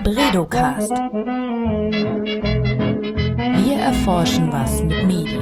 Bredocast. Wir erforschen was mit Medien.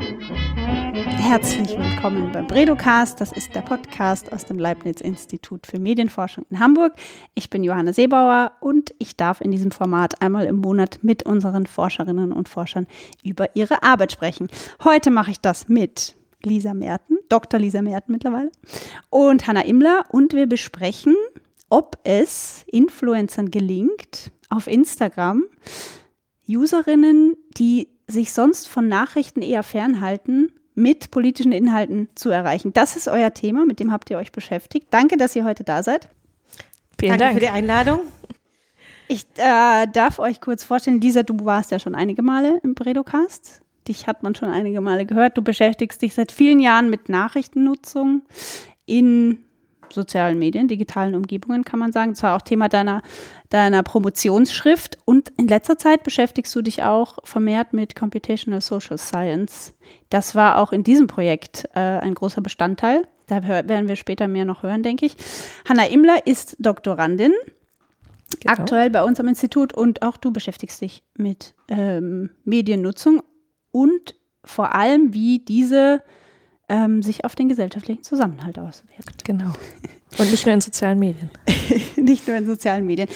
Herzlich willkommen beim Bredocast. Das ist der Podcast aus dem Leibniz-Institut für Medienforschung in Hamburg. Ich bin Johanna Seebauer und ich darf in diesem Format einmal im Monat mit unseren Forscherinnen und Forschern über ihre Arbeit sprechen. Heute mache ich das mit Lisa Merten, Dr. Lisa Merten mittlerweile, und Hanna Imler, und wir besprechen, ob es Influencern gelingt, auf Instagram Userinnen, die sich sonst von Nachrichten eher fernhalten, mit politischen Inhalten zu erreichen. Das ist euer Thema, mit dem habt ihr euch beschäftigt. Danke, dass ihr heute da seid. Vielen Dank für die Einladung. Ich darf euch kurz vorstellen, Lisa, du warst ja schon einige Male im Bredocast. Dich hat man schon einige Male gehört. Du beschäftigst dich seit vielen Jahren mit Nachrichtennutzung in sozialen Medien, digitalen Umgebungen, kann man sagen. Das war auch Thema deiner Promotionsschrift. Und in letzter Zeit beschäftigst du dich auch vermehrt mit Computational Social Science. Das war auch in diesem Projekt ein großer Bestandteil. Da werden wir später mehr noch hören, denke ich. Hanna Imler ist Doktorandin, aktuell bei uns am Institut. Und auch du beschäftigst dich mit Mediennutzung und vor allem, wie diese sich auf den gesellschaftlichen Zusammenhalt auswirkt. Genau. Und nicht nur in sozialen Medien. Nicht nur in sozialen Medien.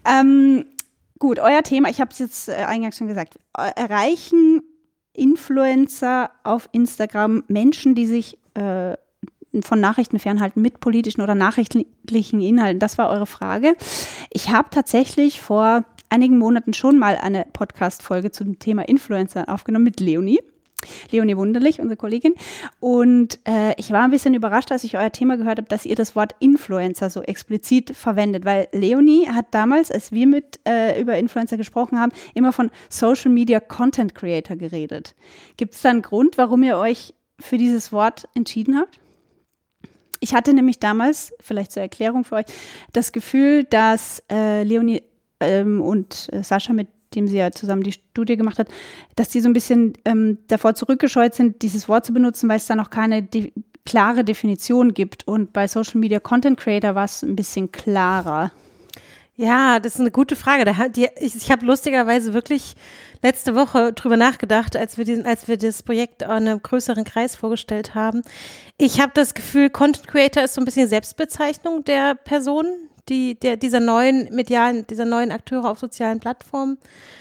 Gut, euer Thema, ich habe es jetzt eingangs schon gesagt, erreichen Influencer auf Instagram Menschen, die sich von Nachrichten fernhalten mit politischen oder nachrichtlichen Inhalten? Das war eure Frage. Ich habe tatsächlich vor einigen Monaten schon mal eine Podcast-Folge zum Thema Influencer aufgenommen mit Leonie Wunderlich, unsere Kollegin. Und ich war ein bisschen überrascht, als ich euer Thema gehört habe, dass ihr das Wort Influencer so explizit verwendet, weil Leonie hat damals, als wir über Influencer gesprochen haben, immer von Social Media Content Creator geredet. Gibt es da einen Grund, warum ihr euch für dieses Wort entschieden habt? Ich hatte nämlich damals, vielleicht zur Erklärung für euch, das Gefühl, dass Leonie und Sascha, mit dem sie ja zusammen die Studie gemacht hat, dass die so ein bisschen davor zurückgescheut sind, dieses Wort zu benutzen, weil es da noch keine klare Definition gibt. Und bei Social Media Content Creator war es ein bisschen klarer. Ja, das ist eine gute Frage. Ich habe lustigerweise wirklich letzte Woche drüber nachgedacht, als wir das Projekt an einem größeren Kreis vorgestellt haben. Ich habe das Gefühl, Content Creator ist so ein bisschen Selbstbezeichnung der Person, dieser neuen Akteure auf sozialen Plattformen,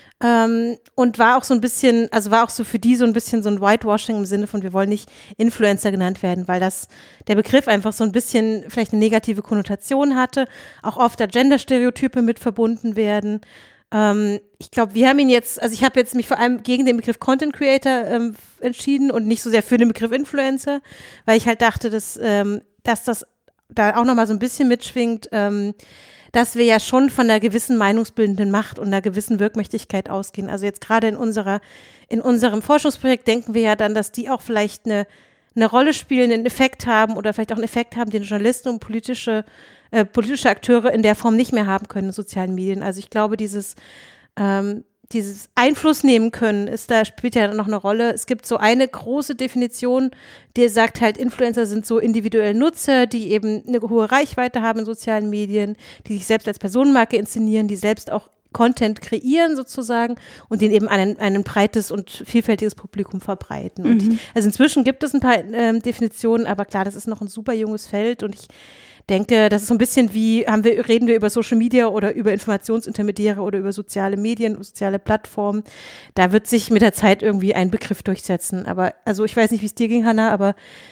und war auch so ein bisschen, also war auch so für die so ein bisschen so ein Whitewashing im Sinne von, wir wollen nicht Influencer genannt werden, weil der Begriff einfach so ein bisschen vielleicht eine negative Konnotation hatte, auch oft da Gender-Stereotype mit verbunden werden. Ich glaube, wir haben ich habe jetzt mich vor allem gegen den Begriff Content Creator entschieden und nicht so sehr für den Begriff Influencer, weil ich halt dachte, dass das da auch nochmal so ein bisschen mitschwingt, dass wir ja schon von einer gewissen meinungsbildenden Macht und einer gewissen Wirkmächtigkeit ausgehen. Also jetzt gerade in unserem Forschungsprojekt denken wir ja dann, dass die auch vielleicht eine Rolle spielen, einen Effekt haben oder vielleicht auch einen Effekt haben, den Journalisten und politische Akteure in der Form nicht mehr haben können in sozialen Medien. Also ich glaube, dieses Einfluss nehmen können, spielt ja noch eine Rolle. Es gibt so eine große Definition, die sagt halt, Influencer sind so individuelle Nutzer, die eben eine hohe Reichweite haben in sozialen Medien, die sich selbst als Personenmarke inszenieren, die selbst auch Content kreieren sozusagen und den eben an ein breites und vielfältiges Publikum verbreiten. Und also inzwischen gibt es ein paar Definitionen, aber klar, das ist noch ein super junges Feld und ich denke, das ist so ein bisschen wie, reden wir über Social Media oder über Informationsintermediäre oder über soziale Medien, soziale Plattformen. Da wird sich mit der Zeit irgendwie ein Begriff durchsetzen. Aber, also ich weiß nicht, wie es dir ging, Hanna, aber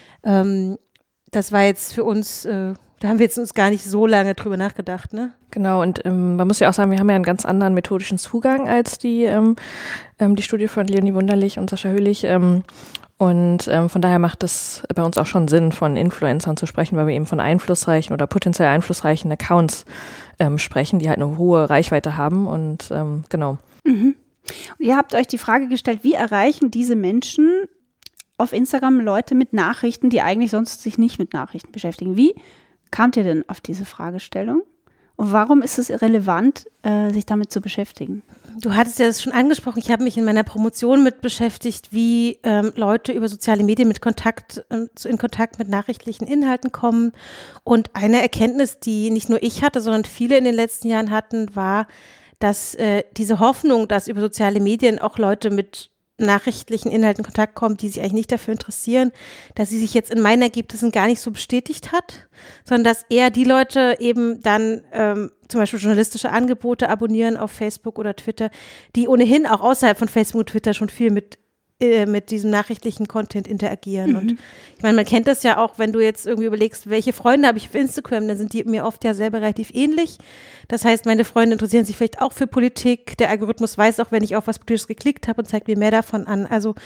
das war jetzt für uns, da haben wir jetzt uns gar nicht so lange drüber nachgedacht, ne? Genau, und man muss ja auch sagen, wir haben ja einen ganz anderen methodischen Zugang als die Studie von Leonie Wunderlich und Sascha Höhlich. Und von daher macht es bei uns auch schon Sinn, von Influencern zu sprechen, weil wir eben von einflussreichen oder potenziell einflussreichen Accounts sprechen, die halt eine hohe Reichweite haben. Und genau. Und ihr habt euch die Frage gestellt, wie erreichen diese Menschen auf Instagram Leute mit Nachrichten, die eigentlich sonst sich nicht mit Nachrichten beschäftigen? Wie kamt ihr denn auf diese Fragestellung? Und warum ist es relevant, sich damit zu beschäftigen? Du hattest ja das schon angesprochen, ich habe mich in meiner Promotion mit beschäftigt, wie Leute über soziale Medien in Kontakt mit nachrichtlichen Inhalten kommen. Und eine Erkenntnis, die nicht nur ich hatte, sondern viele in den letzten Jahren hatten, war, dass diese Hoffnung, dass über soziale Medien auch Leute mit nachrichtlichen Inhalten in Kontakt kommen, die sich eigentlich nicht dafür interessieren, dass sie sich jetzt in meinen Ergebnissen gar nicht so bestätigt hat, sondern dass eher die Leute eben dann zum Beispiel journalistische Angebote abonnieren auf Facebook oder Twitter, die ohnehin auch außerhalb von Facebook und Twitter schon viel mit diesem nachrichtlichen Content interagieren. Und ich meine, man kennt das ja auch, wenn du jetzt irgendwie überlegst, welche Freunde habe ich auf Instagram, dann sind die mir oft ja selber relativ ähnlich. Das heißt, meine Freunde interessieren sich vielleicht auch für Politik. Der Algorithmus weiß auch, wenn ich auf was Politisches geklickt habe und zeigt mir mehr davon an. Also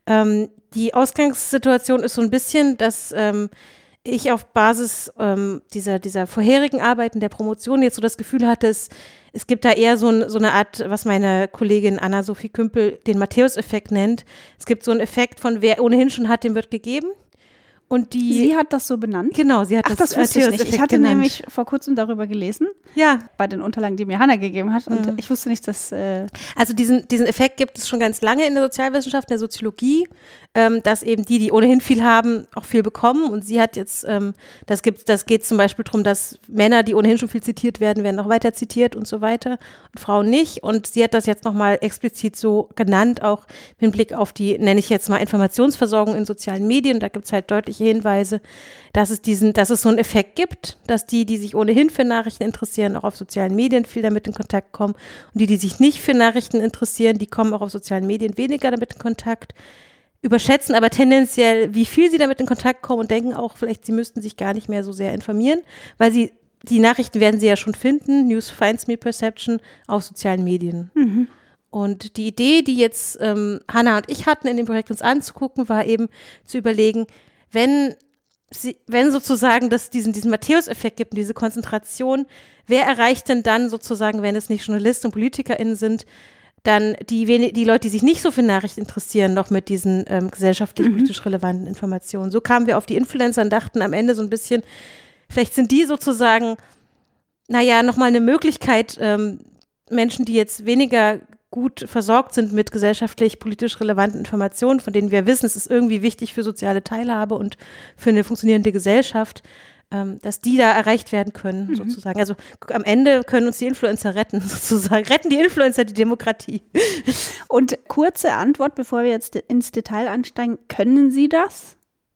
die Ausgangssituation ist so ein bisschen, dass ich auf Basis dieser vorherigen Arbeiten der Promotion jetzt so das Gefühl hatte, es gibt da eher so eine Art, was meine Kollegin Anna-Sophie Kümpel den Matthäus-Effekt nennt. Es gibt so einen Effekt von, wer ohnehin schon hat, dem wird gegeben. Und Sie hat das so benannt? Genau, sie hat das wusste ich nicht. Ich hatte genannt. nämlich vor kurzem darüber gelesen, bei den Unterlagen, die mir Hannah gegeben hat. Und ich wusste nicht, dass... Also diesen Effekt gibt es schon ganz lange in der Sozialwissenschaft, in der Soziologie, dass eben die ohnehin viel haben, auch viel bekommen. Und sie hat jetzt, das geht zum Beispiel darum, dass Männer, die ohnehin schon viel zitiert werden noch weiter zitiert und so weiter und Frauen nicht. Und sie hat das jetzt nochmal explizit so genannt, auch im Hinblick auf die, nenne ich jetzt mal, Informationsversorgung in sozialen Medien. Da gibt es halt deutliche Hinweise, dass es so einen Effekt gibt, dass die sich ohnehin für Nachrichten interessieren, auch auf sozialen Medien viel damit in Kontakt kommen. Und die sich nicht für Nachrichten interessieren, die kommen auch auf sozialen Medien weniger damit in Kontakt, überschätzen aber tendenziell, wie viel sie damit in Kontakt kommen und denken auch, vielleicht sie müssten sich gar nicht mehr so sehr informieren, weil die Nachrichten werden sie ja schon finden, News finds me perception, auf sozialen Medien. Und die Idee, die jetzt Hannah und ich hatten in dem Projekt uns anzugucken, war eben zu überlegen, wenn sozusagen das diesen Matthäus-Effekt gibt und diese Konzentration, wer erreicht denn dann sozusagen, wenn es nicht Journalisten und PolitikerInnen sind, dann die Leute, die sich nicht so für Nachrichten interessieren, noch mit diesen gesellschaftlich-politisch relevanten Informationen. So kamen wir auf die Influencer und dachten am Ende so ein bisschen, vielleicht sind die sozusagen, nochmal eine Möglichkeit, Menschen, die jetzt weniger gut versorgt sind mit gesellschaftlich-politisch relevanten Informationen, von denen wir wissen, es ist irgendwie wichtig für soziale Teilhabe und für eine funktionierende Gesellschaft, dass die da erreicht werden können, sozusagen. Also am Ende können uns die Influencer retten, sozusagen. Retten die Influencer die Demokratie. Und kurze Antwort, bevor wir jetzt ins Detail einsteigen, können Sie das?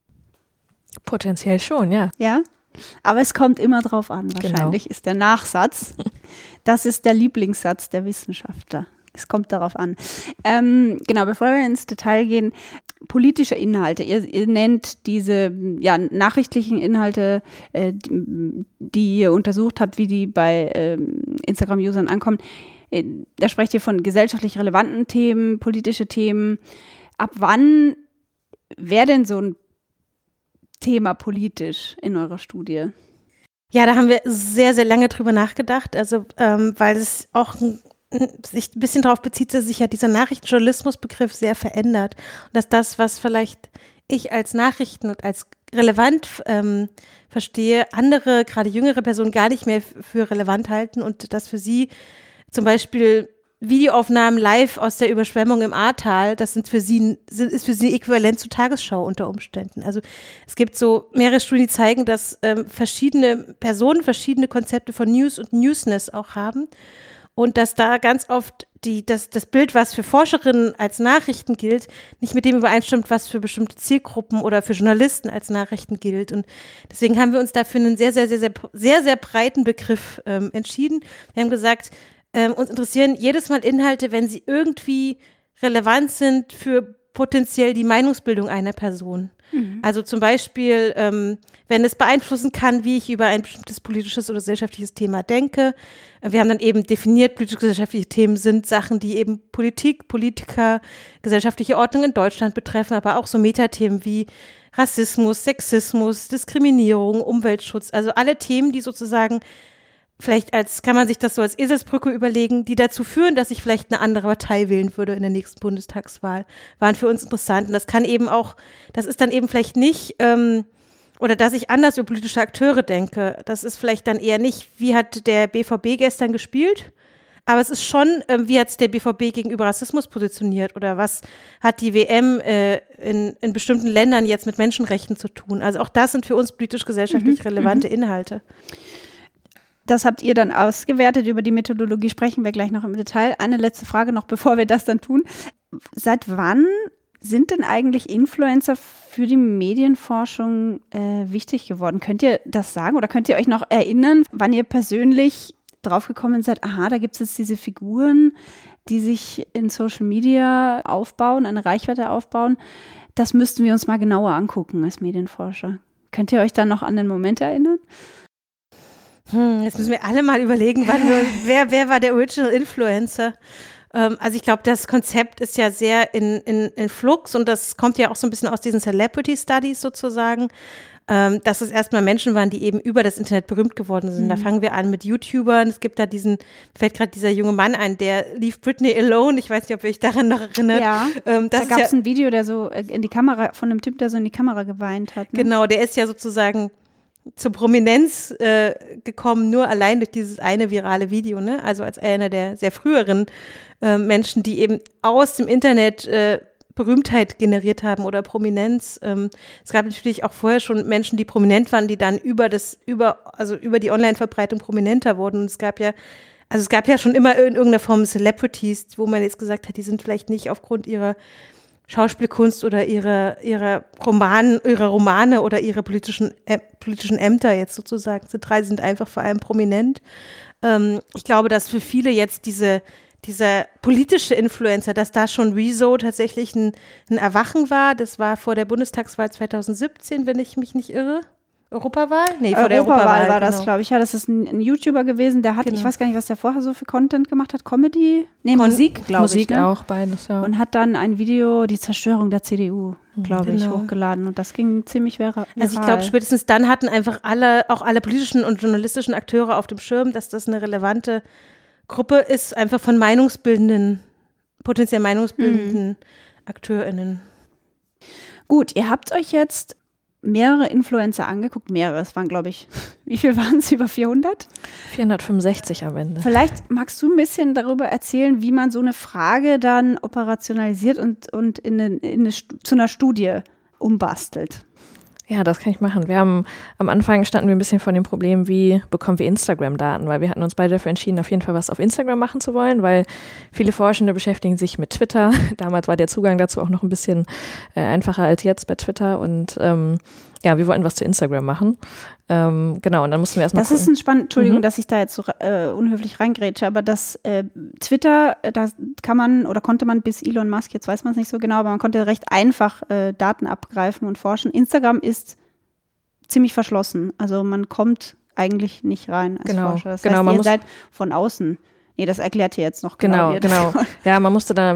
Potenziell schon, ja. Ja? Aber es kommt immer drauf an, wahrscheinlich ist der Nachsatz. Das ist der Lieblingssatz der Wissenschaftler. Es kommt darauf an. Genau, bevor wir ins Detail gehen, politische Inhalte. Ihr nennt diese nachrichtlichen Inhalte, die ihr untersucht habt, wie die bei Instagram-Usern ankommen. Da sprecht ihr von gesellschaftlich relevanten Themen, politische Themen. Ab wann wäre denn so ein Thema politisch in eurer Studie? Ja, da haben wir sehr, sehr lange drüber nachgedacht, also weil es auch sich ein bisschen darauf bezieht, dass sich ja dieser Nachrichtenjournalismusbegriff sehr verändert und dass das, was vielleicht ich als Nachrichten und als relevant verstehe, andere, gerade jüngere Personen gar nicht mehr für relevant halten und dass für sie zum Beispiel Videoaufnahmen live aus der Überschwemmung im Ahrtal, das ist für sie äquivalent zu Tagesschau unter Umständen. Also es gibt so mehrere Studien, die zeigen, dass verschiedene Personen verschiedene Konzepte von News und Newsness auch haben und dass da ganz oft das Bild, was für Forscherinnen als Nachrichten gilt, nicht mit dem übereinstimmt, was für bestimmte Zielgruppen oder für Journalisten als Nachrichten gilt. Und deswegen haben wir uns dafür einen sehr, sehr, sehr, sehr, sehr, sehr breiten Begriff entschieden. Wir haben gesagt, uns interessieren jedes Mal Inhalte, wenn sie irgendwie relevant sind für potenziell die Meinungsbildung einer Person. Also zum Beispiel, wenn es beeinflussen kann, wie ich über ein bestimmtes politisches oder gesellschaftliches Thema denke. Wir haben dann eben definiert, politisch-gesellschaftliche Themen sind Sachen, die eben Politik, Politiker, gesellschaftliche Ordnung in Deutschland betreffen, aber auch so Metathemen wie Rassismus, Sexismus, Diskriminierung, Umweltschutz, also alle Themen, die sozusagen vielleicht kann man sich das so als Eselsbrücke überlegen, die dazu führen, dass ich vielleicht eine andere Partei wählen würde in der nächsten Bundestagswahl, waren für uns interessant. Und das ist dann eben vielleicht nicht, oder dass ich anders über politische Akteure denke. Das ist vielleicht dann eher nicht, wie hat der BVB gestern gespielt, aber es ist schon, wie hat der BVB gegenüber Rassismus positioniert oder was hat die WM in bestimmten Ländern jetzt mit Menschenrechten zu tun. Also auch das sind für uns politisch-gesellschaftlich relevante Inhalte. Das habt ihr dann ausgewertet. Über die Methodologie sprechen wir gleich noch im Detail. Eine letzte Frage noch, bevor wir das dann tun. Seit wann sind denn eigentlich Influencer für die Medienforschung wichtig geworden? Könnt ihr das sagen oder könnt ihr euch noch erinnern, wann ihr persönlich draufgekommen seid, aha, da gibt es jetzt diese Figuren, die sich in Social Media aufbauen, eine Reichweite aufbauen. Das müssten wir uns mal genauer angucken als Medienforscher. Könnt ihr euch dann noch an den Moment erinnern? Jetzt müssen wir alle mal überlegen, wer war der Original Influencer? Also ich glaube, das Konzept ist ja sehr in Flux und das kommt ja auch so ein bisschen aus diesen Celebrity Studies sozusagen, dass es erstmal Menschen waren, die eben über das Internet berühmt geworden sind. Da fangen wir an mit YouTubern. Es gibt da fällt gerade dieser junge Mann ein, der Leave Britney Alone. Ich weiß nicht, ob ihr euch daran noch erinnert. Ja, da gab es ein Video, der so in die Kamera, von einem Typ, der so in die Kamera geweint hat. Ne? Genau, der ist ja sozusagen zur Prominenz gekommen, nur allein durch dieses eine virale Video, ne? Also als einer der sehr früheren Menschen, die eben aus dem Internet Berühmtheit generiert haben oder Prominenz. Es gab natürlich auch vorher schon Menschen, die prominent waren, die dann über die Online-Verbreitung prominenter wurden. Und es gab ja schon immer in irgendeiner Form Celebrities, wo man jetzt gesagt hat, die sind vielleicht nicht aufgrund ihrer Schauspielkunst oder ihrer Romane oder ihre politischen Ämter jetzt sozusagen sind einfach vor allem prominent. Ich glaube, dass für viele jetzt dieser politische Influencer, dass da schon Rezo tatsächlich ein Erwachen war. Das war vor der Bundestagswahl 2017, wenn ich mich nicht irre. Europawahl? Nee, vor der Europawahl war das, glaube ich. Ja, das ist ein YouTuber gewesen, der hat, ich weiß gar nicht, was der vorher so für Content gemacht hat. Comedy? Nee, Musik, glaube ich. Musik ne? auch, beides, ja. Und hat dann ein Video, die Zerstörung der CDU, glaube ich, hochgeladen. Und das ging ziemlich viral. Also ich glaube, spätestens dann hatten einfach auch alle politischen und journalistischen Akteure auf dem Schirm, dass das eine relevante Gruppe ist, einfach von potenziell meinungsbildenden AkteurInnen. Gut, ihr habt euch jetzt mehrere Influencer angeguckt. Es waren, glaube ich, wie viel waren es? Über 400? 465 am Ende. Vielleicht magst du ein bisschen darüber erzählen, wie man so eine Frage dann operationalisiert und zu einer Studie umbastelt. Ja, das kann ich machen. Am Anfang standen wir ein bisschen vor dem Problem, wie bekommen wir Instagram-Daten, weil wir hatten uns beide dafür entschieden, auf jeden Fall was auf Instagram machen zu wollen, weil viele Forschende beschäftigen sich mit Twitter. Damals war der Zugang dazu auch noch ein bisschen einfacher als jetzt bei Twitter und wir wollten was zu Instagram machen. Genau, und dann mussten wir erstmal Das ist ein spannend, Entschuldigung, dass ich da jetzt so unhöflich reingrätsche, aber das Twitter, da konnte man bis Elon Musk, jetzt weiß man es nicht so genau, aber man konnte recht einfach Daten abgreifen und forschen. Instagram ist ziemlich verschlossen, also man kommt eigentlich nicht rein als Forscher. Das heißt, ihr seid von außen. Nee, das erklärt ihr jetzt noch genau. Ja, wir mussten da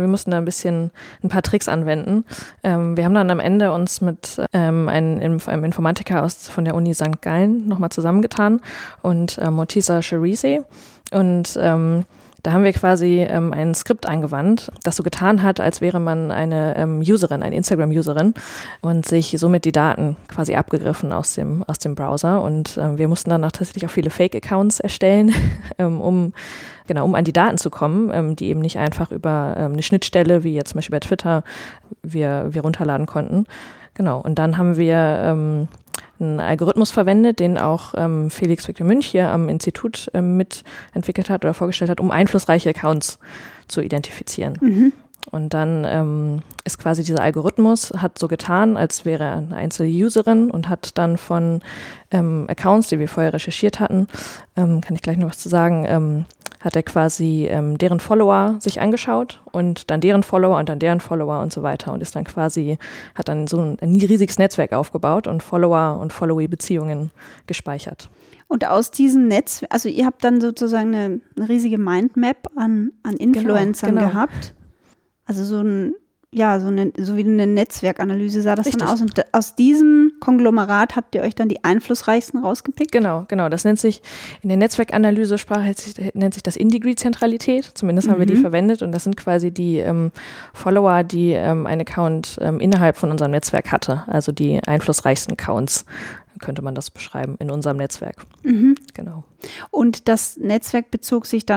ein paar Tricks anwenden. Wir haben dann am Ende uns mit einem Informatiker von der Uni St. Gallen nochmal zusammengetan und Mortiza Cherise. Und da haben wir quasi ein Skript angewandt, das so getan hat, als wäre man eine Instagram-Userin und sich somit die Daten quasi abgegriffen aus dem Browser. Und wir mussten dann auch tatsächlich auch viele Fake-Accounts erstellen, um an die Daten zu kommen, die eben nicht einfach über eine Schnittstelle, wie jetzt zum Beispiel bei Twitter, wir runterladen konnten. Genau, und dann haben wir einen Algorithmus verwendet, den auch Felix Victor Münch hier am Institut mitentwickelt hat oder vorgestellt hat, um einflussreiche Accounts zu identifizieren. Mhm. Und dann ist quasi dieser Algorithmus, hat so getan, als wäre er eine einzelne Userin und hat dann von Accounts, die wir vorher recherchiert hatten, kann ich gleich noch was zu sagen, hat er quasi deren Follower sich angeschaut und dann deren Follower und dann deren Follower und so weiter und hat dann so ein riesiges Netzwerk aufgebaut und Follower und Followee-Beziehungen gespeichert. Und aus diesem Netz, also ihr habt dann sozusagen eine riesige Mindmap an Influencern gehabt. Also so wie eine Netzwerkanalyse sah das Richtig. dann aus. Und aus diesem Konglomerat habt ihr euch dann die einflussreichsten rausgepickt? Genau. Das nennt sich, in der Netzwerkanalysesprache nennt sich das In-Degree-Zentralität. Zumindest haben wir die verwendet. Und das sind quasi die Follower, die ein Account innerhalb von unserem Netzwerk hatte. Also die einflussreichsten Accounts, könnte man das beschreiben, in unserem Netzwerk. Mhm. Genau. Und das Netzwerk bezog sich dann auf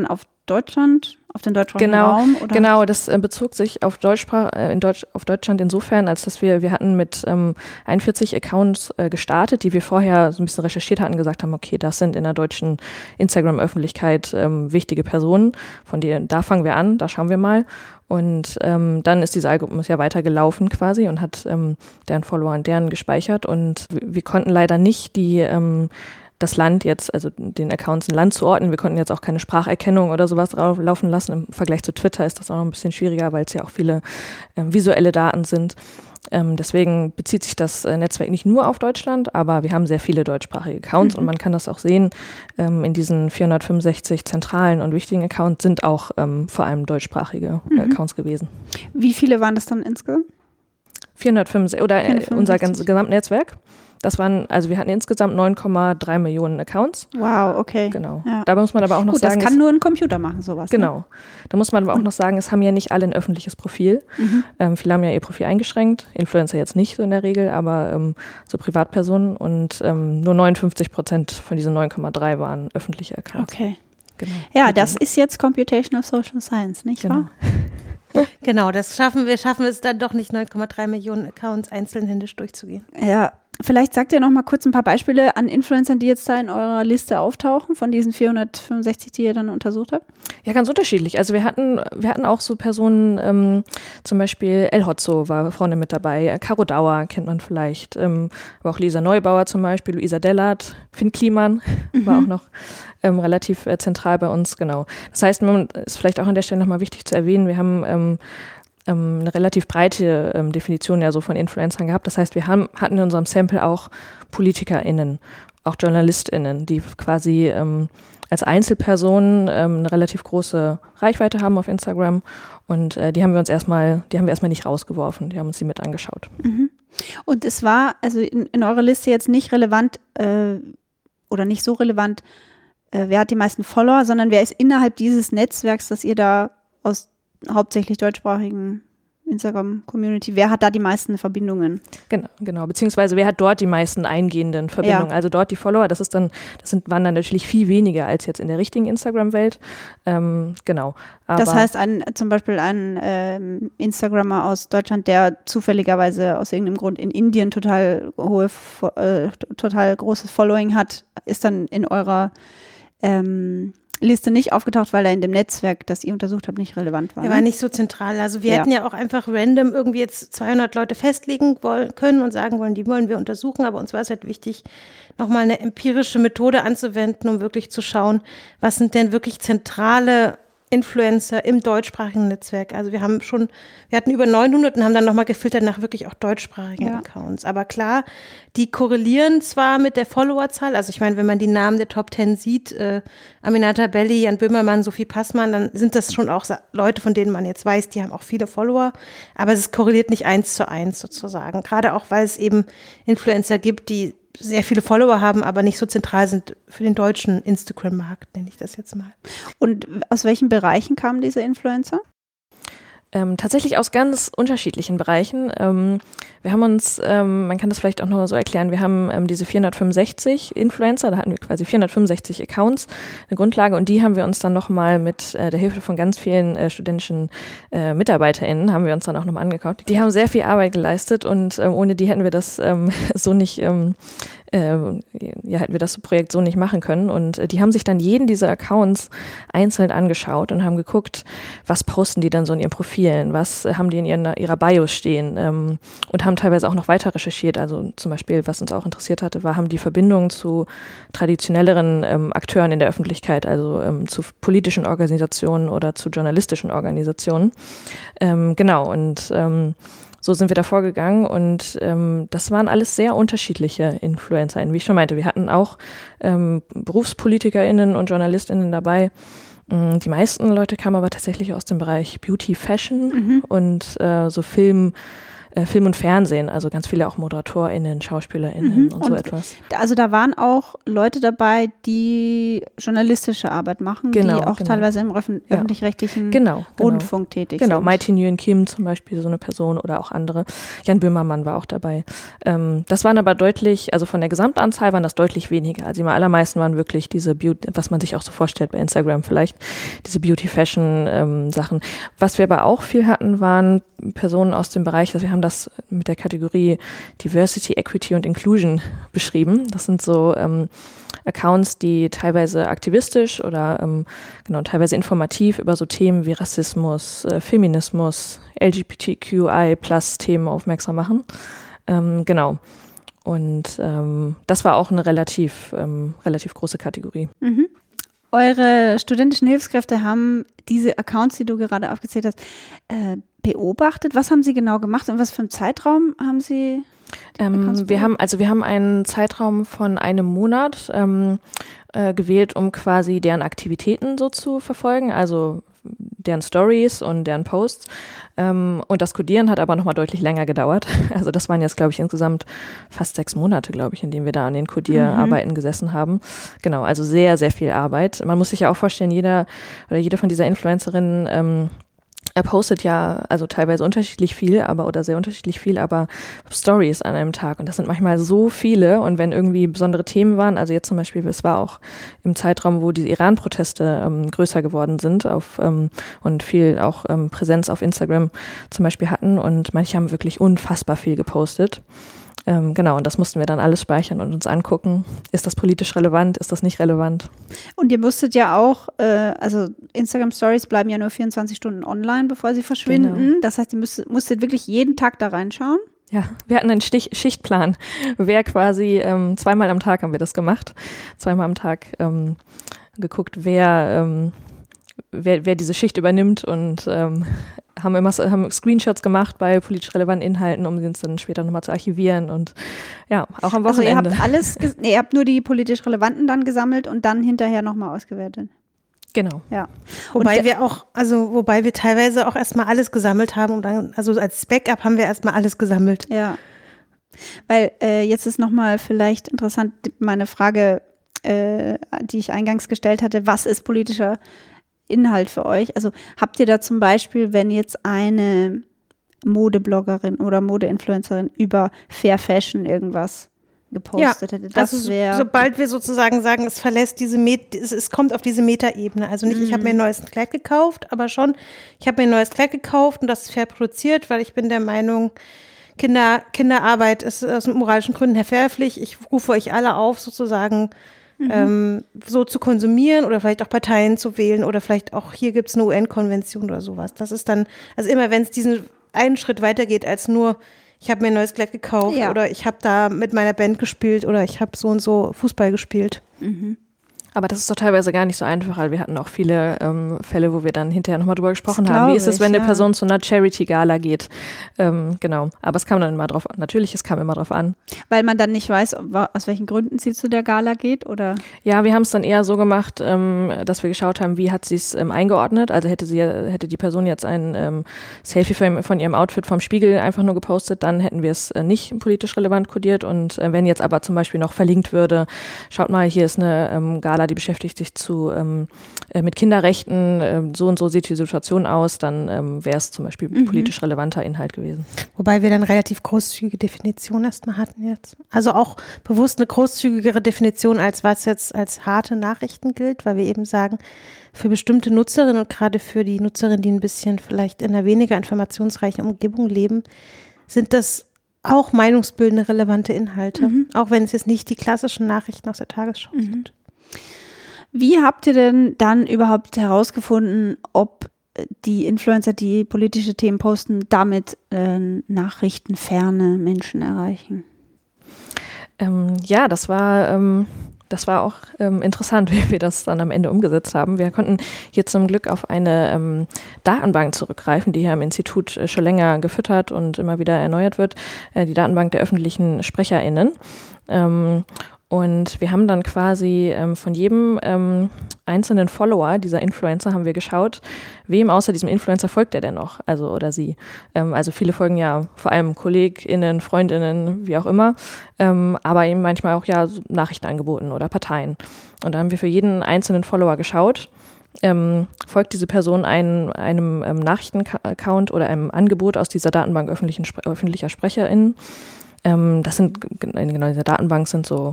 Deutschland, auf den deutschsprachigen Raum? Oder? Genau, das bezog sich auf auf Deutschland insofern, als dass wir hatten mit 41 Accounts gestartet, die wir vorher so ein bisschen recherchiert hatten, gesagt haben, okay, das sind in der deutschen Instagram-Öffentlichkeit wichtige Personen, da fangen wir an, da schauen wir mal. Und dann ist dieser Algorithmus ja weitergelaufen quasi und hat deren Follower und deren gespeichert. Und wir konnten leider nicht das Land jetzt, also den Accounts ein Land zuordnen. Wir konnten jetzt auch keine Spracherkennung oder sowas laufen lassen. Im Vergleich zu Twitter ist das auch noch ein bisschen schwieriger, weil es ja auch viele visuelle Daten sind. Deswegen bezieht sich das Netzwerk nicht nur auf Deutschland, aber wir haben sehr viele deutschsprachige Accounts und man kann das auch sehen, in diesen 465 zentralen und wichtigen Accounts sind auch vor allem deutschsprachige Accounts gewesen. Wie viele waren das dann insgesamt? 465 oder 465. Unser Gesamtnetzwerk. Das waren, also wir hatten insgesamt 9,3 Millionen Accounts. Wow, okay. Genau. Ja. Da muss man aber auch noch Gut, sagen, das kann nur ein Computer machen, sowas. genau. Ne? Da muss man aber auch noch sagen, es haben ja nicht alle ein öffentliches Profil. Viele haben ja ihr Profil eingeschränkt, Influencer jetzt nicht so in der Regel, aber so Privatpersonen und nur 59% von diesen 9,3 waren öffentliche Accounts. Okay. Genau. Ja, das ist jetzt Computational Social Science, nicht Genau. wahr? Genau, wir schaffen es dann doch nicht, 9,3 Millionen Accounts einzeln händisch durchzugehen. Ja, vielleicht sagt ihr noch mal kurz ein paar Beispiele an Influencern, die jetzt da in eurer Liste auftauchen, von diesen 465, die ihr dann untersucht habt. Ja, ganz unterschiedlich. Also wir hatten auch so Personen, zum Beispiel El Hotzo war vorne mit dabei, Caro Dauer kennt man vielleicht, aber auch Lisa Neubauer zum Beispiel, Luisa Dellert, Finn Kliman war auch noch relativ zentral bei uns, genau. Das heißt, ist vielleicht auch an der Stelle nochmal wichtig zu erwähnen, wir haben eine relativ breite Definition ja so von Influencern gehabt. Das heißt, wir hatten in unserem Sample auch PolitikerInnen, auch JournalistInnen, die quasi als Einzelpersonen eine relativ große Reichweite haben auf Instagram und die haben wir erstmal nicht rausgeworfen, die haben uns die mit angeschaut. Und es war also in eurer Liste jetzt nicht relevant oder nicht so relevant, wer hat die meisten Follower, sondern wer ist innerhalb dieses Netzwerks, das ihr da aus hauptsächlich deutschsprachigen Instagram-Community, wer hat da die meisten Verbindungen? Genau, beziehungsweise wer hat dort die meisten eingehenden Verbindungen, also dort die Follower, waren dann natürlich viel weniger als jetzt in der richtigen Instagram-Welt, genau. Aber das heißt, zum Beispiel ein Instagrammer aus Deutschland, der zufälligerweise aus irgendeinem Grund in Indien total großes Following hat, ist dann in eurer Liste nicht aufgetaucht, weil er in dem Netzwerk, das ihr untersucht habt, nicht relevant war. Er war nicht so zentral. Also wir hätten ja auch einfach random irgendwie jetzt 200 Leute festlegen können und sagen wollen, die wollen wir untersuchen. Aber uns war es halt wichtig, nochmal eine empirische Methode anzuwenden, um wirklich zu schauen, was sind denn wirklich zentrale Influencer im deutschsprachigen Netzwerk. Also wir hatten über 900 und haben dann nochmal gefiltert nach wirklich auch deutschsprachigen Accounts. Aber klar, die korrelieren zwar mit der Followerzahl, also ich meine, wenn man die Namen der Top 10 sieht, Aminata Belli, Jan Böhmermann, Sophie Passmann, dann sind das schon auch Leute, von denen man jetzt weiß, die haben auch viele Follower, aber es korreliert nicht 1:1 sozusagen. Gerade auch, weil es eben Influencer gibt, die sehr viele Follower haben, aber nicht so zentral sind für den deutschen Instagram-Markt, nenne ich das jetzt mal. Und aus welchen Bereichen kamen diese Influencer? Tatsächlich aus ganz unterschiedlichen Bereichen. Wir haben uns, man kann das vielleicht auch noch so erklären, wir haben diese 465 Influencer, da hatten wir quasi 465 Accounts, eine Grundlage, und die haben wir uns dann nochmal mit der Hilfe von ganz vielen studentischen MitarbeiterInnen, haben wir uns dann auch nochmal angeguckt. Die haben sehr viel Arbeit geleistet und ohne die hätten wir das so nicht hätten wir das Projekt so nicht machen können. Und die haben sich dann jeden dieser Accounts einzeln angeschaut und haben geguckt, was posten die dann so in ihren Profilen, was haben die in ihrer Bios stehen, und haben teilweise auch noch weiter recherchiert. Also zum Beispiel, was uns auch interessiert hatte, haben die Verbindungen zu traditionelleren Akteuren in der Öffentlichkeit, also zu politischen Organisationen oder zu journalistischen Organisationen. Genau, und so sind wir da vorgegangen und das waren alles sehr unterschiedliche InfluencerInnen. Wie ich schon meinte, wir hatten auch BerufspolitikerInnen und JournalistInnen dabei. Die meisten Leute kamen aber tatsächlich aus dem Bereich Beauty, Fashion und so Film, Film und Fernsehen, also ganz viele auch ModeratorInnen, SchauspielerInnen und so etwas. Also da waren auch Leute dabei, die journalistische Arbeit machen, die auch teilweise im öffentlich-rechtlichen Rundfunk tätig sind. Genau, Maite Nguyen Kim zum Beispiel, so eine Person oder auch andere. Jan Böhmermann war auch dabei. Das waren aber deutlich, also von der Gesamtanzahl waren das deutlich weniger. Also die allermeisten waren wirklich diese Beauty, was man sich auch so vorstellt bei Instagram vielleicht, diese Beauty-Fashion-Sachen. Was wir aber auch viel hatten, waren Personen aus dem Bereich, also wir haben das mit der Kategorie Diversity, Equity und Inclusion beschrieben. Das sind so Accounts, die teilweise aktivistisch oder teilweise informativ über so Themen wie Rassismus, Feminismus, LGBTQI+-Themen aufmerksam machen. Und das war auch eine relativ große Kategorie. Mhm. Eure studentischen Hilfskräfte haben diese Accounts, die du gerade aufgezählt hast, beobachtet. Was haben sie genau gemacht und was für einen Zeitraum haben sie? Wir haben einen Zeitraum von einem Monat gewählt, um quasi deren Aktivitäten so zu verfolgen, also deren Stories und deren Posts. Und das Codieren hat aber nochmal deutlich länger gedauert. Also das waren jetzt, glaube ich, insgesamt fast 6 Monate, glaube ich, in denen wir da an den Codierarbeiten gesessen haben. Genau, also sehr, sehr viel Arbeit. Man muss sich ja auch vorstellen, jede von dieser Influencerinnen er postet ja also teilweise unterschiedlich viel, aber Stories an einem Tag. Und das sind manchmal so viele. Und wenn irgendwie besondere Themen waren, also jetzt zum Beispiel, es war auch im Zeitraum, wo die Iran-Proteste größer geworden sind und viel auch Präsenz auf Instagram zum Beispiel hatten. Und manche haben wirklich unfassbar viel gepostet. Und das mussten wir dann alles speichern und uns angucken. Ist das politisch relevant? Ist das nicht relevant? Und ihr musstet ja auch, also Instagram-Stories bleiben ja nur 24 Stunden online, bevor sie verschwinden. Genau. Das heißt, ihr musstet wirklich jeden Tag da reinschauen? Ja, wir hatten einen Schichtplan. Wer quasi, 2-mal am Tag haben wir das gemacht. 2-mal am Tag geguckt, wer diese Schicht übernimmt und haben Screenshots gemacht bei politisch relevanten Inhalten, um sie uns dann später nochmal zu archivieren und ja, auch am Wochenende. Also ihr habt nur die politisch relevanten dann gesammelt und dann hinterher nochmal ausgewertet. Genau. Ja. Wobei wir teilweise auch erstmal alles gesammelt haben und dann, also als Backup haben wir erstmal alles gesammelt. Ja. Weil jetzt ist nochmal vielleicht interessant meine Frage, die ich eingangs gestellt hatte, was ist politischer Inhalt für euch? Also habt ihr da zum Beispiel, wenn jetzt eine Modebloggerin oder Modeinfluencerin über Fair Fashion irgendwas gepostet hätte, das wäre... Sobald wir sozusagen sagen, es verlässt es kommt auf diese Metaebene. Also nicht, ich habe mir ein neues Kleid gekauft, aber schon, ich habe mir ein neues Kleid gekauft und das ist fair produziert, weil ich bin der Meinung, Kinderarbeit ist aus moralischen Gründen verwerflich. Ich rufe euch alle auf, sozusagen so zu konsumieren oder vielleicht auch Parteien zu wählen oder vielleicht auch, hier gibt es eine UN-Konvention oder sowas. Das ist dann, also immer wenn es diesen einen Schritt weitergeht als nur, ich habe mir ein neues Kleid gekauft oder ich habe da mit meiner Band gespielt oder ich habe so und so Fußball gespielt. Mhm. Aber das ist doch teilweise gar nicht so einfach, weil wir hatten auch viele Fälle, wo wir dann hinterher nochmal drüber gesprochen haben. Wie ist es, wenn eine Person zu einer Charity-Gala geht? Genau. Aber es kam dann immer drauf an. Natürlich, es kam immer drauf an. Weil man dann nicht weiß, aus welchen Gründen sie zu der Gala geht, oder? Ja, wir haben es dann eher so gemacht, dass wir geschaut haben, wie hat sie es eingeordnet. Also hätte die Person jetzt ein Selfie von ihrem Outfit vom Spiegel einfach nur gepostet, dann hätten wir es nicht politisch relevant kodiert. Und wenn jetzt aber zum Beispiel noch verlinkt würde, schaut mal, hier ist eine Gala, die beschäftigt sich mit Kinderrechten, so und so sieht die Situation aus, dann wäre es zum Beispiel politisch relevanter Inhalt gewesen. Wobei wir dann relativ großzügige Definition erstmal hatten jetzt. Also auch bewusst eine großzügigere Definition, als was jetzt als harte Nachrichten gilt, weil wir eben sagen, für bestimmte Nutzerinnen und gerade für die Nutzerinnen, die ein bisschen vielleicht in einer weniger informationsreichen Umgebung leben, sind das auch meinungsbildende relevante Inhalte, auch wenn es jetzt nicht die klassischen Nachrichten aus der Tagesschau sind. Wie habt ihr denn dann überhaupt herausgefunden, ob die Influencer, die politische Themen posten, damit nachrichtenferne Menschen erreichen? Ja, das war auch interessant, wie wir das dann am Ende umgesetzt haben. Wir konnten hier zum Glück auf eine Datenbank zurückgreifen, die hier am Institut schon länger gefüttert und immer wieder erneuert wird, die Datenbank der öffentlichen SprecherInnen. Und wir haben dann quasi von jedem einzelnen Follower dieser Influencer haben wir geschaut, wem außer diesem Influencer folgt er denn noch, also oder sie. Also viele folgen ja vor allem KollegInnen, FreundInnen, wie auch immer, aber eben manchmal auch ja so Nachrichtenangeboten oder Parteien. Und da haben wir für jeden einzelnen Follower geschaut, folgt diese Person einem Nachrichtenaccount oder einem Angebot aus dieser Datenbank öffentlicher SprecherInnen. Das sind, genau, diese Datenbank sind so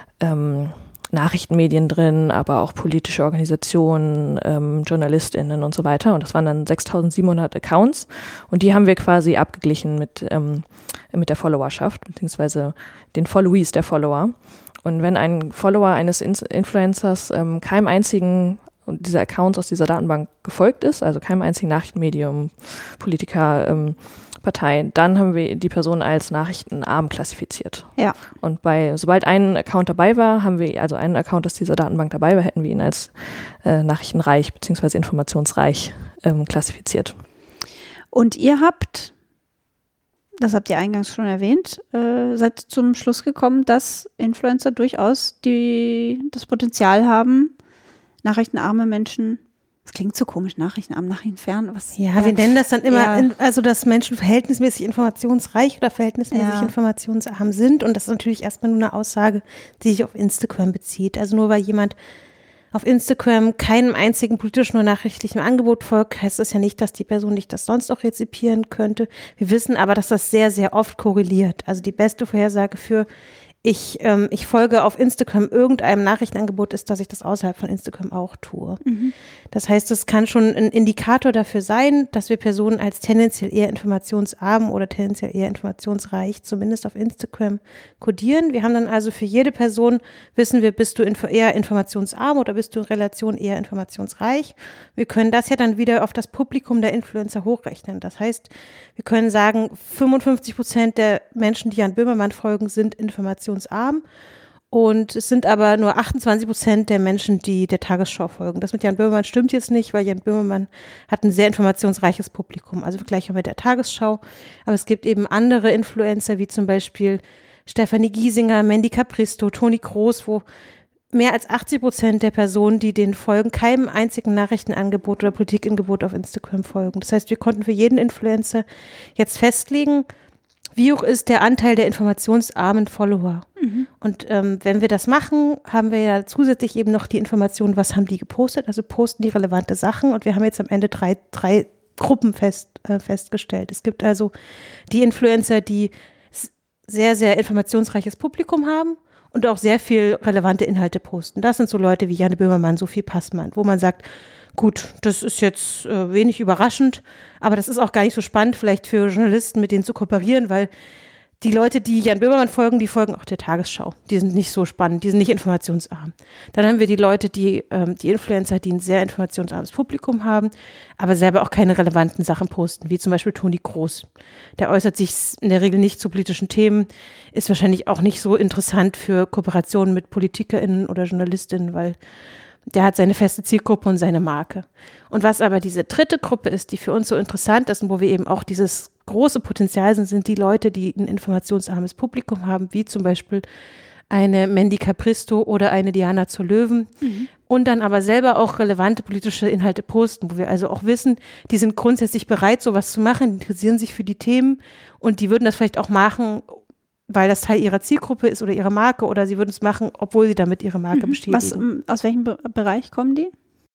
Nachrichtenmedien drin, aber auch politische Organisationen, JournalistInnen und so weiter. Und das waren dann 6.700 Accounts. Und die haben wir quasi abgeglichen mit der Followerschaft, beziehungsweise den Followees der Follower. Und wenn ein Follower eines Influencers keinem einzigen dieser Accounts aus dieser Datenbank gefolgt ist, also keinem einzigen Nachrichtenmedium, Politiker, Partei, dann haben wir die Person als nachrichtenarm klassifiziert. Ja. Und sobald ein Account dabei war, also einen Account aus dieser Datenbank dabei war, hätten wir ihn als nachrichtenreich bzw. informationsreich klassifiziert. Und ihr habt, das habt ihr eingangs schon erwähnt, seid zum Schluss gekommen, dass Influencer durchaus das Potenzial haben, nachrichtenarme Menschen, das klingt so komisch, nachrichtenarm, nachrichtenfern. Wir nennen das dann immer, also dass Menschen verhältnismäßig informationsreich oder verhältnismäßig informationsarm sind. Und das ist natürlich erstmal nur eine Aussage, die sich auf Instagram bezieht. Also nur weil jemand auf Instagram keinem einzigen politischen oder nachrichtlichen Angebot folgt, heißt das ja nicht, dass die Person nicht das sonst auch rezipieren könnte. Wir wissen aber, dass das sehr, sehr oft korreliert. Also die beste Vorhersage für ich folge auf Instagram irgendeinem Nachrichtenangebot ist, dass ich das außerhalb von Instagram auch tue. Mhm. Das heißt, es kann schon ein Indikator dafür sein, dass wir Personen als tendenziell eher informationsarm oder tendenziell eher informationsreich, zumindest auf Instagram, kodieren. Wir haben dann also für jede Person, wissen wir, bist du eher informationsarm oder bist du in Relation eher informationsreich. Wir können das ja dann wieder auf das Publikum der Influencer hochrechnen. Das heißt, wir können sagen, 55% der Menschen, die Jan Böhmermann folgen, sind informationsarm. Und es sind aber nur 28% der Menschen, die der Tagesschau folgen. Das mit Jan Böhmermann stimmt jetzt nicht, weil Jan Böhmermann hat ein sehr informationsreiches Publikum. Also vergleichen wir mit der Tagesschau. Aber es gibt eben andere Influencer, wie zum Beispiel Stefanie Giesinger, Mandy Capristo, Toni Kroos, wo mehr als 80% der Personen, die denen folgen, keinem einzigen Nachrichtenangebot oder Politikangebot auf Instagram folgen. Das heißt, wir konnten für jeden Influencer jetzt festlegen, wie hoch ist der Anteil der informationsarmen Follower. Mhm. Und wenn wir das machen, haben wir ja zusätzlich eben noch die Information, was haben die gepostet, also posten die relevante Sachen. Und wir haben jetzt am Ende drei Gruppen festgestellt. Es gibt also die Influencer, die sehr, sehr informationsreiches Publikum haben und auch sehr viel relevante Inhalte posten. Das sind so Leute wie Jan Böhmermann, Sophie Passmann, wo man sagt, gut, das ist jetzt wenig überraschend, aber das ist auch gar nicht so spannend vielleicht für Journalisten, mit denen zu kooperieren, weil die Leute, die Jan Böhmermann folgen, die folgen auch der Tagesschau. Die sind nicht so spannend, die sind nicht informationsarm. Dann haben wir die Leute, die Influencer, die ein sehr informationsarmes Publikum haben, aber selber auch keine relevanten Sachen posten, wie zum Beispiel Toni Kroos. Der äußert sich in der Regel nicht zu politischen Themen, ist wahrscheinlich auch nicht so interessant für Kooperationen mit PolitikerInnen oder JournalistInnen, weil der hat seine feste Zielgruppe und seine Marke. Und was aber diese dritte Gruppe ist, die für uns so interessant ist und wo wir eben auch dieses große Potenzial sind die Leute, die ein informationsarmes Publikum haben, wie zum Beispiel eine Mandy Capristo oder eine Diana zur Löwen und dann aber selber auch relevante politische Inhalte posten, wo wir also auch wissen, die sind grundsätzlich bereit, sowas zu machen, die interessieren sich für die Themen und die würden das vielleicht auch machen, weil das Teil ihrer Zielgruppe ist oder ihrer Marke oder sie würden es machen, obwohl sie damit ihre Marke bestätigen. Aus welchem Bereich kommen die?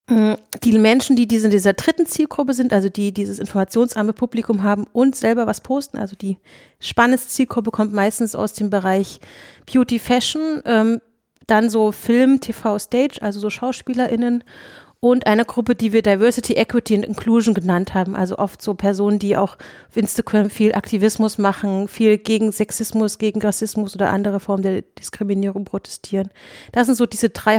Die Menschen, die in dieser dritten Zielgruppe sind, also die dieses informationsarme Publikum haben und selber was posten, also die spannendste Zielgruppe kommt meistens aus dem Bereich Beauty, Fashion, dann so Film, TV, Stage, also so SchauspielerInnen und eine Gruppe, die wir Diversity, Equity and Inclusion genannt haben, also oft so Personen, die auch auf Instagram viel Aktivismus machen, viel gegen Sexismus, gegen Rassismus oder andere Formen der Diskriminierung protestieren. Das sind so diese drei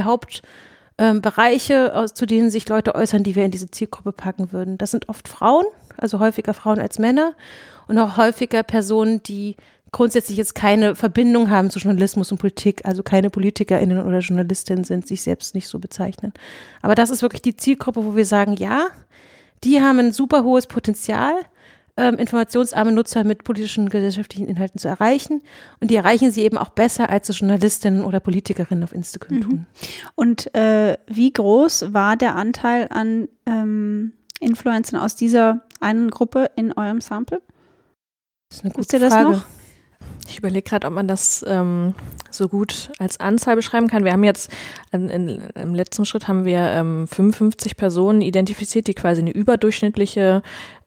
Hauptbereiche, zu denen sich Leute äußern, die wir in diese Zielgruppe packen würden. Das sind oft Frauen, also häufiger Frauen als Männer und auch häufiger Personen, die grundsätzlich jetzt keine Verbindung haben zu Journalismus und Politik, also keine PolitikerInnen oder JournalistInnen sind, sich selbst nicht so bezeichnen. Aber das ist wirklich die Zielgruppe, wo wir sagen, ja, die haben ein super hohes Potenzial, informationsarme Nutzer mit politischen, gesellschaftlichen Inhalten zu erreichen. Und die erreichen sie eben auch besser, als es Journalistinnen oder Politikerinnen auf Instagram tun. Und wie groß war der Anteil an Influencern aus dieser einen Gruppe in eurem Sample? Das ist eine Wisst gute ihr das Frage. noch? Ich überlege gerade, ob man das so gut als Anzahl beschreiben kann. Wir haben jetzt im letzten Schritt haben wir 55 Personen identifiziert, die quasi eine überdurchschnittliche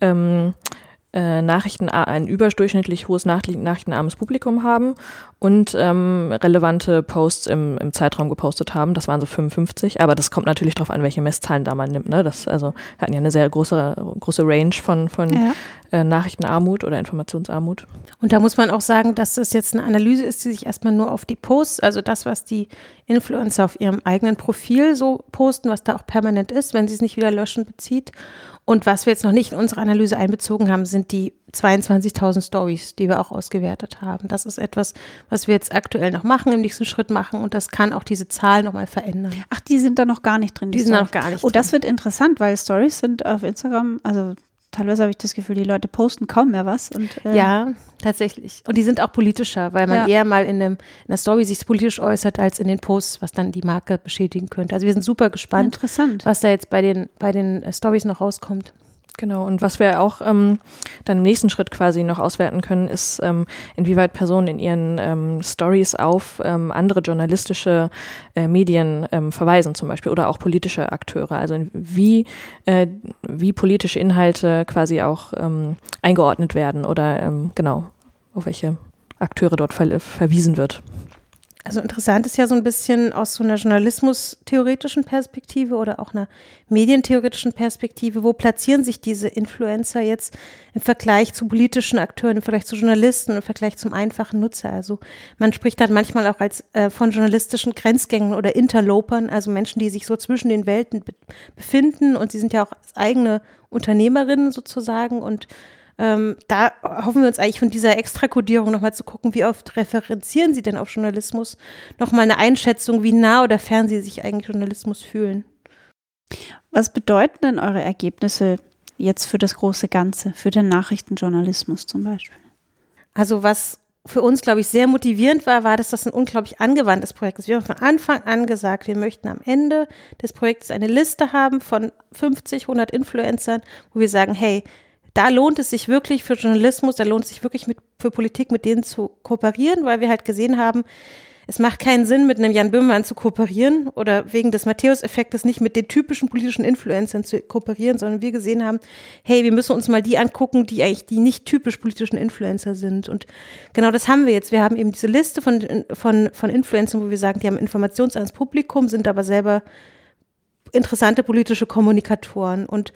ein überdurchschnittlich hohes nachrichtenarmes Publikum haben und relevante Posts im Zeitraum gepostet haben. Das waren so 55, aber das kommt natürlich darauf an, welche Messzahlen da man nimmt. Ne? Wir hatten ja eine sehr große Range von Nachrichtenarmut oder Informationsarmut. Und da muss man auch sagen, dass das jetzt eine Analyse ist, die sich erstmal nur auf die Posts, also das, was die Influencer auf ihrem eigenen Profil so posten, was da auch permanent ist, wenn sie es nicht wieder löschen, bezieht. Und was wir jetzt noch nicht in unsere Analyse einbezogen haben, sind die 22.000 Stories, die wir auch ausgewertet haben. Das ist etwas, was wir jetzt aktuell noch machen, im nächsten Schritt machen, und das kann auch diese Zahl nochmal verändern. Ach, die sind da noch gar nicht drin. Die sind da noch gar nicht drin. Das wird interessant, weil Stories sind auf Instagram, also teilweise habe ich das Gefühl, die Leute posten kaum mehr was. Und, ja, tatsächlich. Und die sind auch politischer, weil man eher mal in einer Story sich politisch äußert, als in den Posts, was dann die Marke beschädigen könnte. Also wir sind super gespannt, was da jetzt bei den Stories noch rauskommt. Genau, und was wir auch dann im nächsten Schritt quasi noch auswerten können, ist, inwieweit Personen in ihren Stories auf andere journalistische Medien verweisen zum Beispiel oder auch politische Akteure. Also wie politische Inhalte quasi auch eingeordnet werden oder genau, auf welche Akteure dort verwiesen wird. Also interessant ist ja so ein bisschen aus so einer journalismustheoretischen Perspektive oder auch einer medientheoretischen Perspektive, wo platzieren sich diese Influencer jetzt im Vergleich zu politischen Akteuren, im Vergleich zu Journalisten, im Vergleich zum einfachen Nutzer. Also man spricht dann manchmal auch von journalistischen Grenzgängern oder Interlopern, also Menschen, die sich so zwischen den Welten befinden, und sie sind ja auch eigene Unternehmerinnen sozusagen, und da hoffen wir uns eigentlich von dieser Extrakodierung nochmal zu gucken, wie oft referenzieren Sie denn auf Journalismus, nochmal eine Einschätzung, wie nah oder fern Sie sich eigentlich Journalismus fühlen. Was bedeuten denn eure Ergebnisse jetzt für das große Ganze, für den Nachrichtenjournalismus zum Beispiel? Also was für uns, glaube ich, sehr motivierend war, dass das ein unglaublich angewandtes Projekt ist. Wir haben von Anfang an gesagt, wir möchten am Ende des Projektes eine Liste haben von 50, 100 Influencern, wo wir sagen, hey, da lohnt es sich wirklich für Journalismus, da lohnt es sich wirklich für Politik mit denen zu kooperieren, weil wir halt gesehen haben, es macht keinen Sinn, mit einem Jan Böhmermann zu kooperieren oder wegen des Matthäus-Effektes nicht mit den typischen politischen Influencern zu kooperieren, sondern wir gesehen haben, hey, wir müssen uns mal die angucken, die eigentlich die nicht typisch politischen Influencer sind. Und genau das haben wir jetzt. Wir haben eben diese Liste von Influencern, wo wir sagen, die haben Informations ans Publikum, sind aber selber interessante politische Kommunikatoren. Und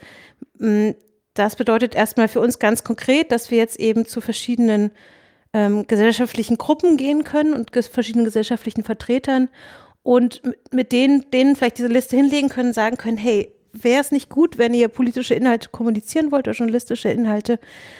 das bedeutet erstmal für uns ganz konkret, dass wir jetzt eben zu verschiedenen gesellschaftlichen Gruppen gehen können und verschiedenen gesellschaftlichen Vertretern und mit denen vielleicht diese Liste hinlegen können, sagen können, hey, wäre es nicht gut, wenn ihr politische Inhalte kommunizieren wollt oder journalistische Inhalte,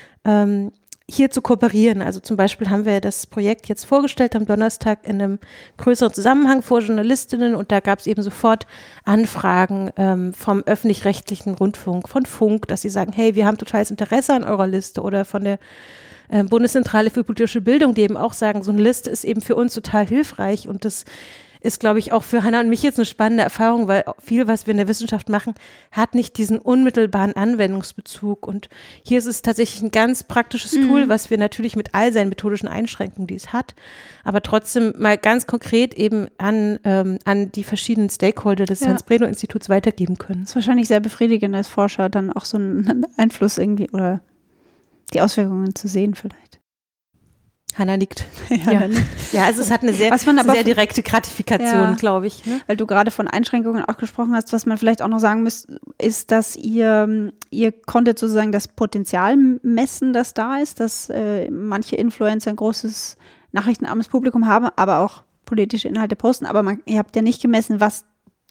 hier zu kooperieren. Also zum Beispiel haben wir das Projekt jetzt vorgestellt am Donnerstag in einem größeren Zusammenhang vor Journalistinnen, und da gab es eben sofort Anfragen vom öffentlich-rechtlichen Rundfunk, von Funk, dass sie sagen, hey, wir haben totales Interesse an eurer Liste, oder von der Bundeszentrale für politische Bildung, die eben auch sagen, so eine Liste ist eben für uns total hilfreich, und das ist, glaube ich, auch für Hannah und mich jetzt eine spannende Erfahrung, weil viel, was wir in der Wissenschaft machen, hat nicht diesen unmittelbaren Anwendungsbezug, und hier ist es tatsächlich ein ganz praktisches Tool, was wir natürlich mit all seinen methodischen Einschränkungen, die es hat, aber trotzdem mal ganz konkret eben an die verschiedenen Stakeholder des Hans-Bredow-Instituts weitergeben können. Das ist wahrscheinlich sehr befriedigend als Forscher, dann auch so einen Einfluss irgendwie oder die Auswirkungen zu sehen vielleicht. Hannah nickt. Ja, also es hat eine sehr direkte Gratifikation, glaube ich. Ne? Weil du gerade von Einschränkungen auch gesprochen hast, was man vielleicht auch noch sagen muss, ist, dass ihr konntet sozusagen das Potenzial messen, das da ist, dass manche Influencer ein großes nachrichtenarmes Publikum haben, aber auch politische Inhalte posten, aber ihr habt ja nicht gemessen, was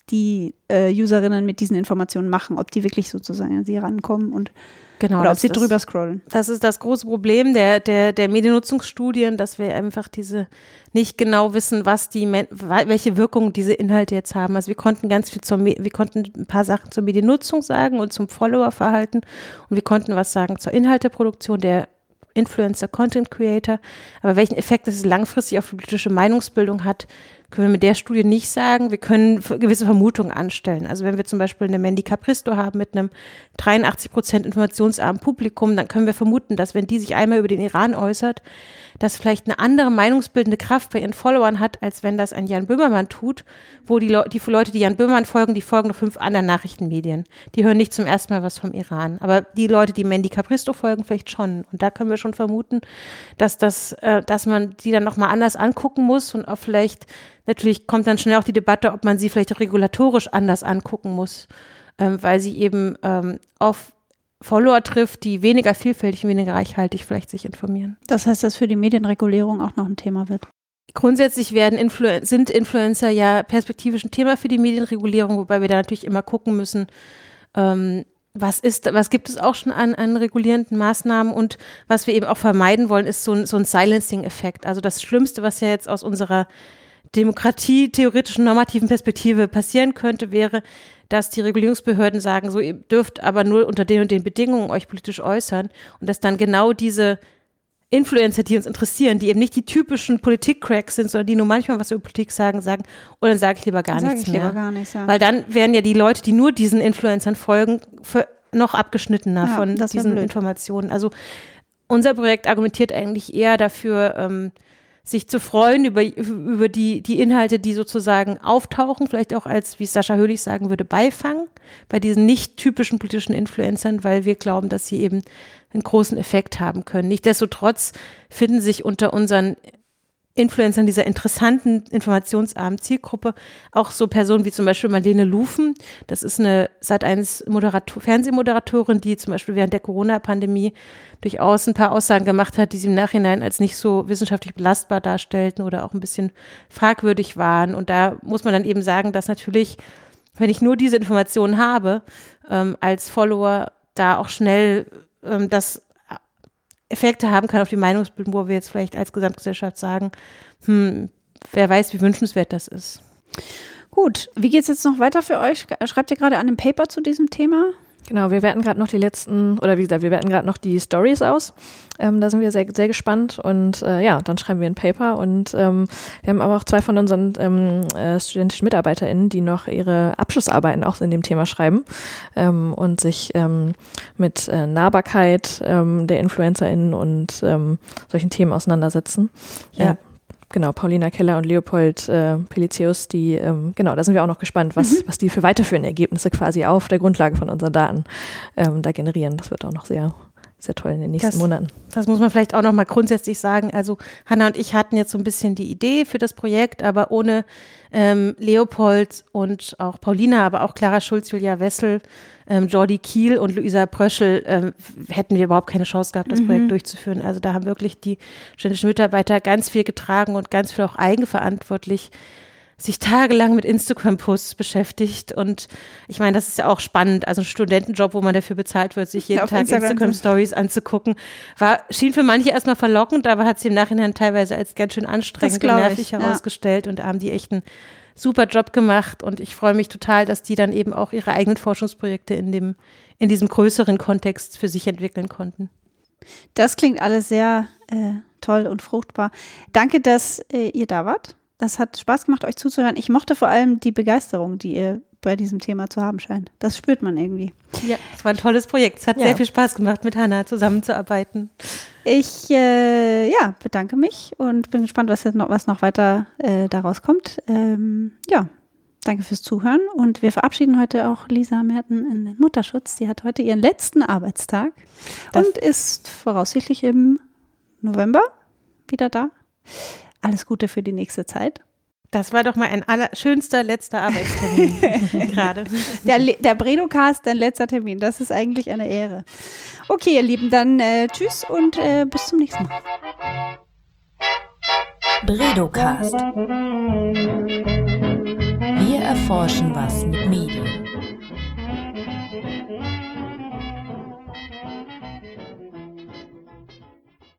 die Userinnen mit diesen Informationen machen, ob die wirklich sozusagen an sie rankommen und Genau, oder ob sie drüber scrollen. Das ist das große Problem der Mediennutzungsstudien, dass wir einfach nicht genau wissen, welche Wirkung diese Inhalte jetzt haben. Also wir konnten wir konnten ein paar Sachen zur Mediennutzung sagen und zum Followerverhalten und wir konnten was sagen zur Inhalteproduktion der Influencer, Content Creator. Aber welchen Effekt das langfristig auf die politische Meinungsbildung hat, können wir mit der Studie nicht sagen. Wir können gewisse Vermutungen anstellen. Also wenn wir zum Beispiel eine Mandy Capristo haben mit einem 83% informationsarmen Publikum, dann können wir vermuten, dass wenn die sich einmal über den Iran äußert, das vielleicht eine andere meinungsbildende Kraft bei ihren Followern hat, als wenn das ein Jan Böhmermann tut, wo die Leute, die Jan Böhmermann folgen, die folgen noch 5 anderen Nachrichtenmedien. Die hören nicht zum ersten Mal was vom Iran. Aber die Leute, die Mandy Capristo folgen, vielleicht schon. Und da können wir schon vermuten, dass man die dann nochmal anders angucken muss und auch vielleicht, natürlich kommt dann schnell auch die Debatte, ob man sie vielleicht auch regulatorisch anders angucken muss, weil sie eben auf Follower trifft, die weniger vielfältig, weniger reichhaltig vielleicht sich informieren. Das heißt, dass für die Medienregulierung auch noch ein Thema wird. Grundsätzlich sind Influencer ja perspektivisch ein Thema für die Medienregulierung, wobei wir da natürlich immer gucken müssen, was gibt es auch schon an regulierenden Maßnahmen und was wir eben auch vermeiden wollen, ist so ein Silencing-Effekt. Also das Schlimmste, was ja jetzt aus unserer demokratietheoretischen normativen Perspektive passieren könnte, wäre, dass die Regulierungsbehörden sagen, so, ihr dürft aber nur unter den und den Bedingungen euch politisch äußern und dass dann genau diese Influencer, die uns interessieren, die eben nicht die typischen Politik-Cracks sind, sondern die nur manchmal was über Politik sagen, oder dann sage ich lieber gar nichts mehr. Ja. Weil dann wären ja die Leute, die nur diesen Influencern folgen, noch abgeschnittener von diesen Informationen. Also unser Projekt argumentiert eigentlich eher dafür, sich zu freuen über die Inhalte, die sozusagen auftauchen, vielleicht auch als, wie Sascha Höhlich sagen würde, Beifang bei diesen nicht typischen politischen Influencern, weil wir glauben, dass sie eben einen großen Effekt haben können. Nichtsdestotrotz finden sich unter unseren Influencern dieser interessanten, informationsarmen Zielgruppe auch so Personen wie zum Beispiel Marlene Lufen. Das ist eine Sat.1 Fernsehmoderatorin, die zum Beispiel während der Corona-Pandemie durchaus ein paar Aussagen gemacht hat, die sie im Nachhinein als nicht so wissenschaftlich belastbar darstellten oder auch ein bisschen fragwürdig waren. Und da muss man dann eben sagen, dass natürlich, wenn ich nur diese Informationen habe, als Follower da auch schnell das Effekte haben kann auf die Meinungsbildung, wo wir jetzt vielleicht als Gesamtgesellschaft sagen, wer weiß, wie wünschenswert das ist. Gut, wie geht es jetzt noch weiter für euch? Schreibt ihr gerade an einem Paper zu diesem Thema? Genau, wir werten gerade noch wir werten gerade noch die Stories aus. Da sind wir sehr, sehr gespannt und dann schreiben wir ein Paper und wir haben aber auch 2 von unseren studentischen MitarbeiterInnen, die noch ihre Abschlussarbeiten auch in dem Thema schreiben und sich mit Nahbarkeit der InfluencerInnen und solchen Themen auseinandersetzen. Ja. Genau, Paulina Keller und Leopold Pelicius, die, da sind wir auch noch gespannt, was die für weiterführende Ergebnisse quasi auf der Grundlage von unseren Daten da generieren. Das wird auch noch sehr, sehr toll in den nächsten Monaten. Das muss man vielleicht auch noch mal grundsätzlich sagen. Also Hanna und ich hatten jetzt so ein bisschen die Idee für das Projekt, aber ohne Leopold und auch Paulina, aber auch Clara Schulz, Julia Wessel, Jordi Kiel und Luisa Pröschel hätten wir überhaupt keine Chance gehabt, das Projekt durchzuführen. Also da haben wirklich die studentischen Mitarbeiter ganz viel getragen und ganz viel auch eigenverantwortlich sich tagelang mit Instagram-Posts beschäftigt. Und ich meine, das ist ja auch spannend. Also ein Studentenjob, wo man dafür bezahlt wird, sich jeden Tag Instagram-Stories anzugucken, schien für manche erstmal verlockend, aber hat sie im Nachhinein teilweise als ganz schön anstrengend und nervig herausgestellt. Und da haben die echt einen super Job gemacht. Und ich freue mich total, dass die dann eben auch ihre eigenen Forschungsprojekte in diesem größeren Kontext für sich entwickeln konnten. Das klingt alles sehr toll und fruchtbar. Danke, dass ihr da wart. Das hat Spaß gemacht, euch zuzuhören. Ich mochte vor allem die Begeisterung, die ihr bei diesem Thema zu haben scheint. Das spürt man irgendwie. Ja, es war ein tolles Projekt. Es hat sehr viel Spaß gemacht, mit Hanna zusammenzuarbeiten. Ich bedanke mich und bin gespannt, was noch weiter daraus kommt. Danke fürs Zuhören. Und wir verabschieden heute auch Lisa Merten in den Mutterschutz. Sie hat heute ihren letzten Arbeitstag und ist voraussichtlich im November wieder da. Alles Gute für die nächste Zeit. Das war doch mal ein allerschönster letzter Arbeitstermin gerade. Der Bredocast, dein letzter Termin. Das ist eigentlich eine Ehre. Okay, ihr Lieben, dann tschüss und bis zum nächsten Mal. Bredocast. Wir erforschen was mit Medien.